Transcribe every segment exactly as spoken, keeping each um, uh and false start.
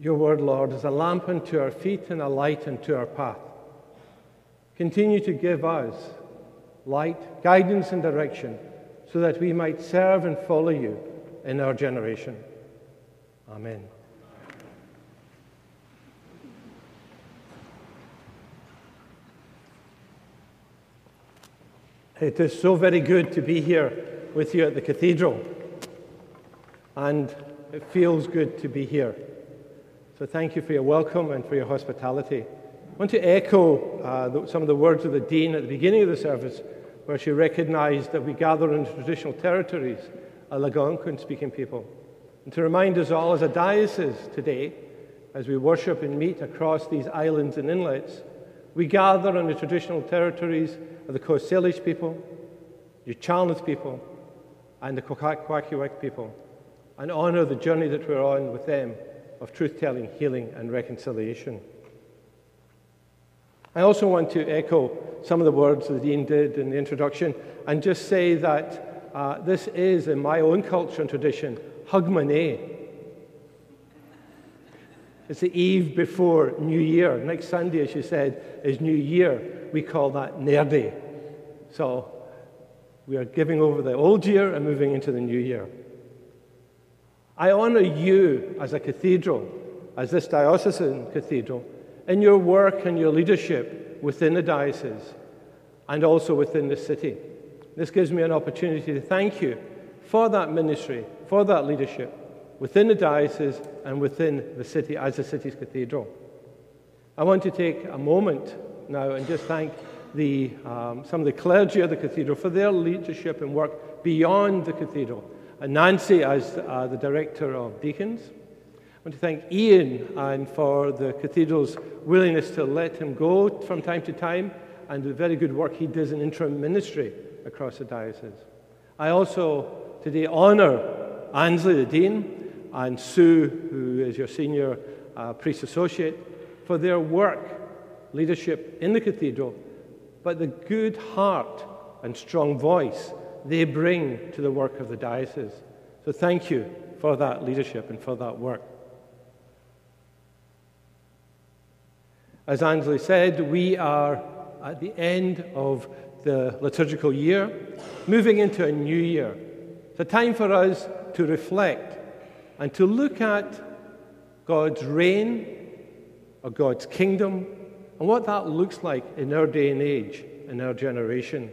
Your word, Lord, is a lamp unto our feet and a light unto our path. Continue to give us light, guidance, and direction so that we might serve and follow you in our generation. Amen. It is so very good to be here with you at the cathedral, and it feels good to be here. So thank you for your welcome and for your hospitality. I want to echo uh, the, some of the words of the Dean at the beginning of the service, where she recognized that we gather in traditional territories, Algonquin-speaking people, and to remind us all as a diocese today, as we worship and meet across these islands and inlets, we gather in the traditional territories of the Coast Salish people, the Chalmers people, and the Kwakiwak people, and honor the journey that we're on with them of truth-telling, healing, and reconciliation. I also want to echo some of the words that the Dean did in the introduction and just say that uh, this is, in my own culture and tradition, Hogmanay. It's the eve before New Year. Next Sunday, as you said, is New Year. We call that Nerday. So we are giving over the old year and moving into the new year. I honor you as a cathedral, as this diocesan cathedral, in your work and your leadership within the diocese and also within the city. This gives me an opportunity to thank you for that ministry, for that leadership within the diocese and within the city as the city's cathedral. I want to take a moment now and just thank the, um, some of the clergy of the cathedral for their leadership and work beyond the cathedral. And Nancy as uh, the director of deacons. I want to thank Ian and for the cathedral's willingness to let him go from time to time and the very good work he does in interim ministry across the diocese. I also today honor Ansley, the dean, and Sue, who is your senior uh, priest associate, for their work, leadership in the cathedral, but the good heart and strong voice they bring to the work of the diocese. So thank you for that leadership and for that work. As Ansley said, we are at the end of the liturgical year, moving into a new year. It's a time for us to reflect and to look at God's reign or God's kingdom and what that looks like in our day and age, in our generation.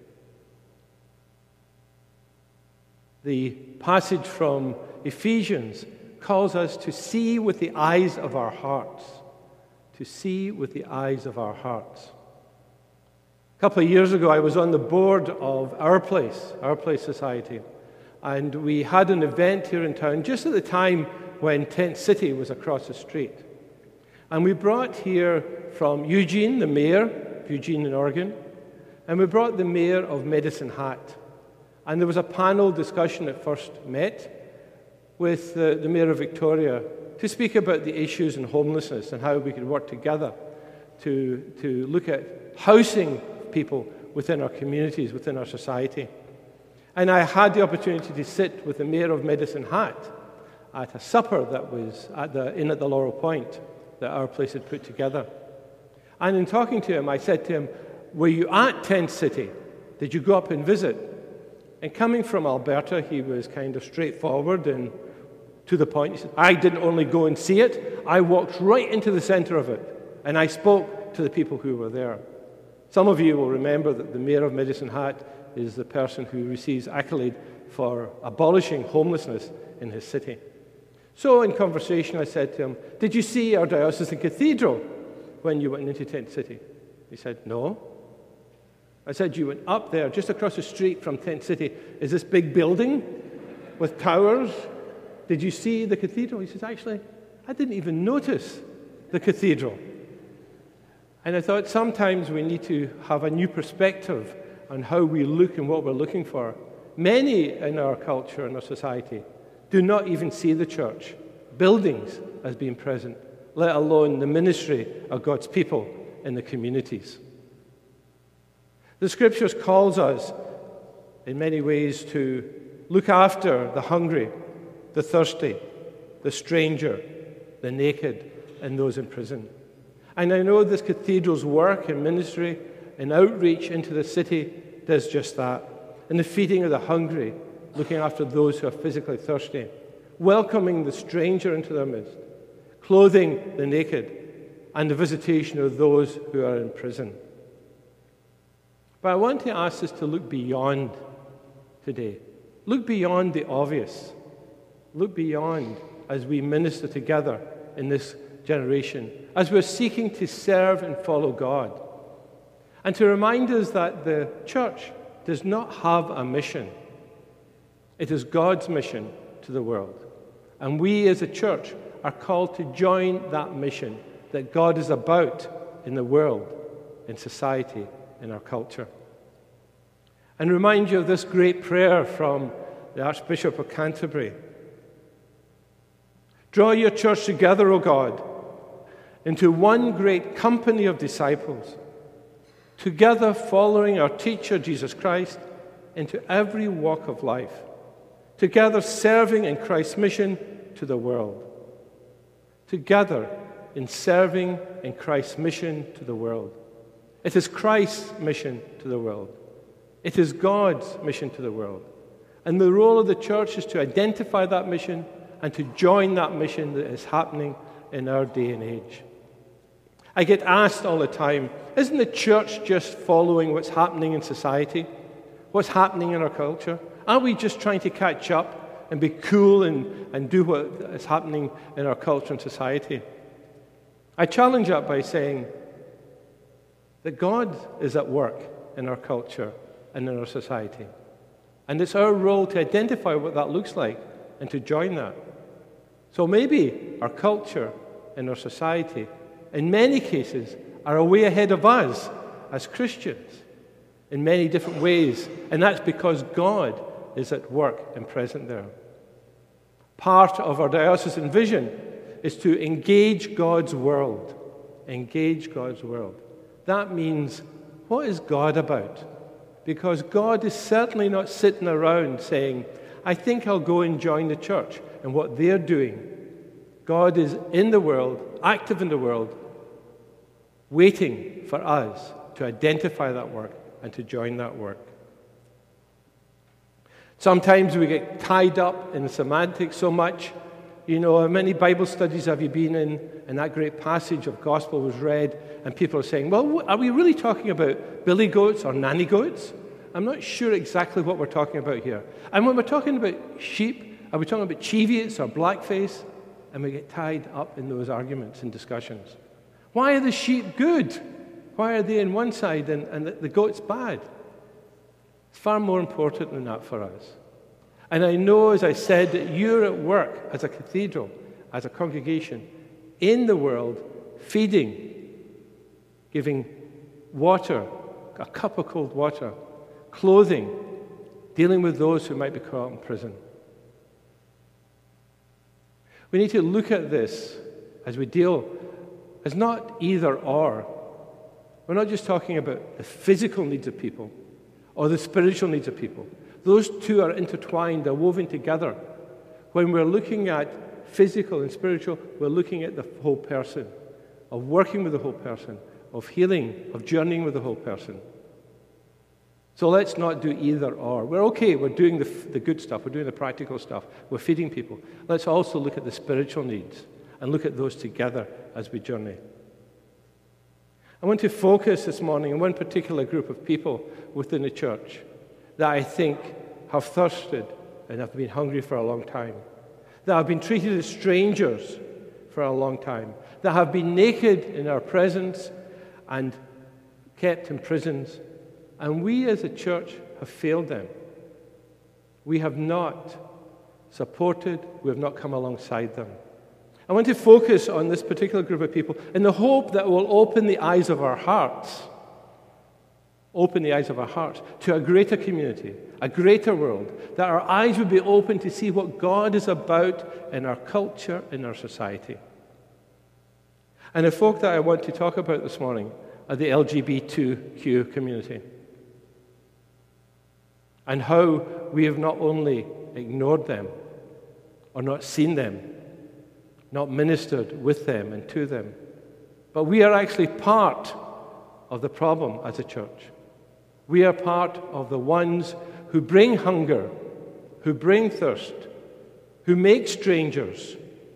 The passage from Ephesians calls us to see with the eyes of our hearts. To see with the eyes of our hearts. A couple of years ago, I was on the board of Our Place, Our Place Society, and we had an event here in town just at the time when Tent City was across the street. And we brought here from Eugene, the mayor of Eugene in Oregon, and we brought the mayor of Medicine Hat. And there was a panel discussion that first met with uh, the Mayor of Victoria to speak about the issues in homelessness and how we could work together to, to look at housing people within our communities, within our society. And I had the opportunity to sit with the Mayor of Medicine Hat at a supper that was at the inn at the Laurel Point that Our Place had put together. And in talking to him, I said to him, were you at Tent City? Did you go up and visit? And coming from Alberta, he was kind of straightforward and to the point. He said, I didn't only go and see it, I walked right into the center of it, and I spoke to the people who were there. Some of you will remember that the Mayor of Medicine Hat is the person who receives accolade for abolishing homelessness in his city. So in conversation, I said to him, did you see our diocesan cathedral when you went into Tent City? He said, no. I said, you went up there, just across the street from Tent City, is this big building with towers? Did you see the cathedral? He says, actually, I didn't even notice the cathedral. And I thought sometimes we need to have a new perspective on how we look and what we're looking for. Many in our culture and our society do not even see the church, buildings, as being present, let alone the ministry of God's people in the communities. The Scriptures calls us in many ways to look after the hungry, the thirsty, the stranger, the naked, and those in prison. And I know this cathedral's work and ministry and outreach into the city does just that. And the feeding of the hungry, looking after those who are physically thirsty, welcoming the stranger into their midst, clothing the naked, and the visitation of those who are in prison. But I want to ask us to look beyond today. Look beyond the obvious. Look beyond as we minister together in this generation, as we're seeking to serve and follow God. And to remind us that the church does not have a mission. It is God's mission to the world. And we as a church are called to join that mission that God is about in the world, in society, in our culture. And remind you of this great prayer from the Archbishop of Canterbury. Draw your church together, O God, into one great company of disciples, together following our teacher, Jesus Christ, into every walk of life, together serving in Christ's mission to the world, together in serving in Christ's mission to the world. It is Christ's mission to the world. It is God's mission to the world. And the role of the church is to identify that mission and to join that mission that is happening in our day and age. I get asked all the time, isn't the church just following what's happening in society? What's happening in our culture? Aren't we just trying to catch up and be cool and, and do what is happening in our culture and society? I challenge that by saying that God is at work in our culture and in our society. And it's our role to identify what that looks like and to join that. So maybe our culture and our society, in many cases, are a way ahead of us as Christians in many different ways. And that's because God is at work and present there. Part of our diocesan vision is to engage God's world. Engage God's world. That means, what is God about? Because God is certainly not sitting around saying, I think I'll go and join the church and what they're doing. God is in the world, active in the world, waiting for us to identify that work and to join that work. Sometimes we get tied up in semantics so much. You know, how many Bible studies have you been in, and that great passage of gospel was read, and people are saying, well, are we really talking about billy goats or nanny goats? I'm not sure exactly what we're talking about here. And when we're talking about sheep, are we talking about Cheviot or blackface? And we get tied up in those arguments and discussions. Why are the sheep good? Why are they on one side and, and the, the goats bad? It's far more important than that for us. And I know, as I said, that you're at work as a cathedral, as a congregation, in the world, feeding, giving water, a cup of cold water, clothing, dealing with those who might be caught in prison. We need to look at this as we deal as not either or. We're not just talking about the physical needs of people or the spiritual needs of people. Those two are intertwined, they're woven together. When we're looking at physical and spiritual, we're looking at the whole person, of working with the whole person, of healing, of journeying with the whole person. So let's not do either or. We're okay, we're doing the, the good stuff, we're doing the practical stuff, we're feeding people. Let's also look at the spiritual needs and look at those together as we journey. I want to focus this morning on one particular group of people within the church that I think have thirsted and have been hungry for a long time, that have been treated as strangers for a long time, that have been naked in our presence and kept in prisons. And we as a church have failed them. We have not supported, we have not come alongside them. I want to focus on this particular group of people in the hope that it will open the eyes of our hearts, open the eyes of our hearts to a greater community, a greater world, that our eyes would be open to see what God is about in our culture, in our society. And the folk that I want to talk about this morning are the L G B T Q community, and how we have not only ignored them or not seen them, not ministered with them and to them. But we are actually part of the problem as a church. We are part of the ones who bring hunger, who bring thirst, who make strangers,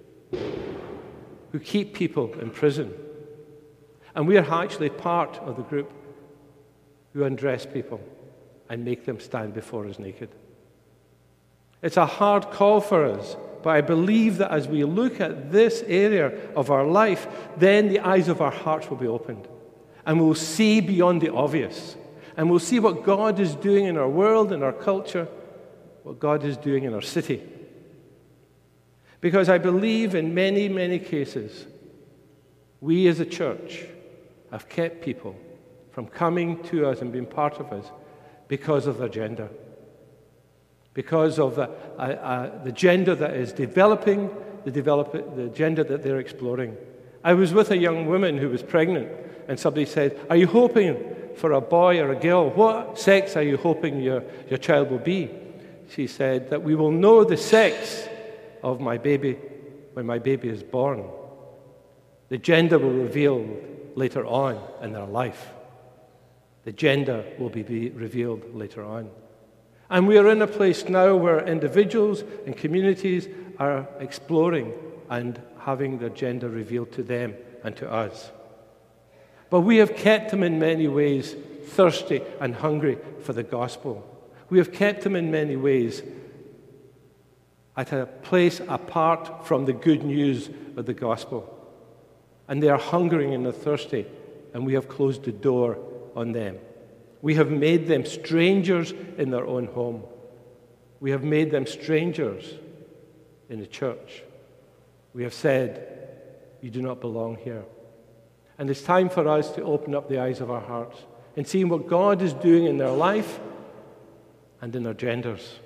who keep people in prison. And we are actually part of the group who undress people and make them stand before us naked. It's a hard call for us, but I believe that as we look at this area of our life, then the eyes of our hearts will be opened. And we'll see beyond the obvious. And we'll see what God is doing in our world, in our culture, what God is doing in our city. Because I believe in many, many cases, we as a church have kept people from coming to us and being part of us because of their gender. Because of the, uh, uh, the gender that is developing, the, develop, the gender that they're exploring. I was with a young woman who was pregnant, and somebody said, "Are you hoping for a boy or a girl? What sex are you hoping your, your child will be?" She said that we will know the sex of my baby when my baby is born. The gender will be revealed later on in their life. The gender will be, be revealed later on. And we are in a place now where individuals and communities are exploring and having their gender revealed to them and to us. But we have kept them in many ways thirsty and hungry for the gospel. We have kept them in many ways at a place apart from the good news of the gospel. And they are hungering and they're thirsty, and we have closed the door on them. We have made them strangers in their own home. We have made them strangers in the church. We have said, "You do not belong here." And it's time for us to open up the eyes of our hearts and see what God is doing in their life and in their genders.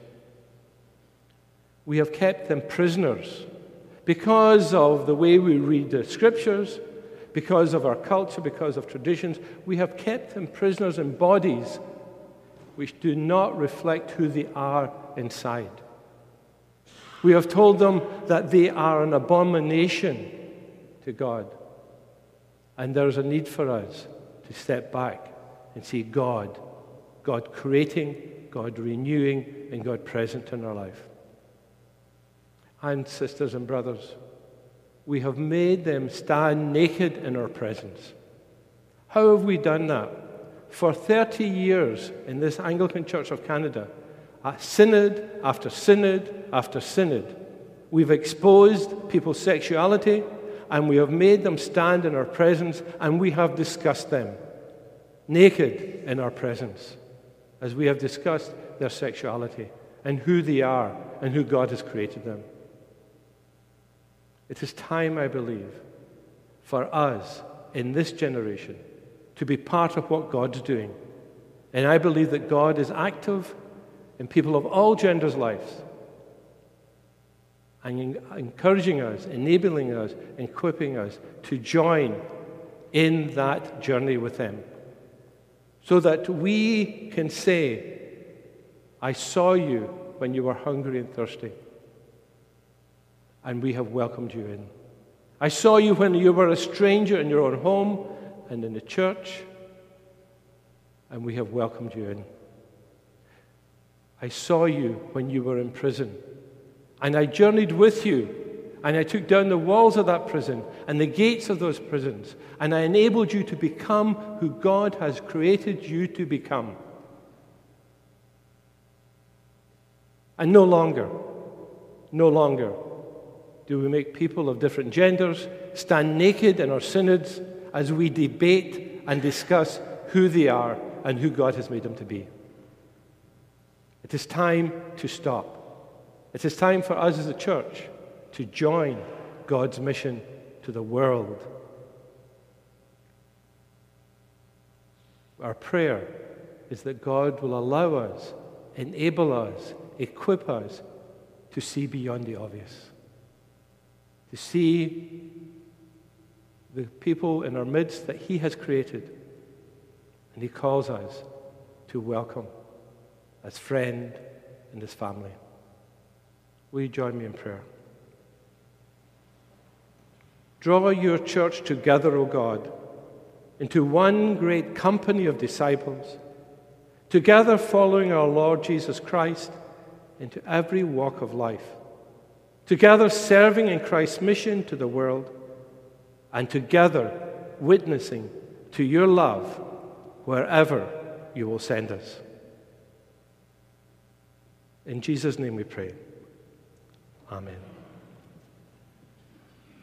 We have kept them prisoners because of the way we read the scriptures, because of our culture, because of traditions. We have kept them prisoners in bodies which do not reflect who they are inside. We have told them that they are an abomination to God. And there's a need for us to step back and see God, God creating, God renewing, and God present in our life. And sisters and brothers, we have made them stand naked in our presence. How have we done that? For thirty years in this Anglican Church of Canada, at synod after synod after synod, we've exposed people's sexuality, and we have made them stand in our presence, and we have discussed them naked in our presence as we have discussed their sexuality and who they are and who God has created them. It is time, I believe, for us in this generation to be part of what God's doing. And I believe that God is active in people of all genders' lives and encouraging us, enabling us, equipping us to join in that journey with them so that we can say, "I saw you when you were hungry and thirsty, and we have welcomed you in. I saw you when you were a stranger in your own home and in the church, and we have welcomed you in. I saw you when you were in prison, and I journeyed with you, and I took down the walls of that prison and the gates of those prisons, and I enabled you to become who God has created you to become." And no longer, no longer do we make people of different genders stand naked in our synods as we debate and discuss who they are and who God has made them to be. It is time to stop. It is time for us as a church to join God's mission to the world. Our prayer is that God will allow us, enable us, equip us to see beyond the obvious, to see the people in our midst that He has created, and He calls us to welcome as friend and as family. Will you join me in prayer? Draw your church together, O God, into one great company of disciples, together following our Lord Jesus Christ into every walk of life, together serving in Christ's mission to the world, and together witnessing to your love wherever you will send us. In Jesus' name we pray. Amen.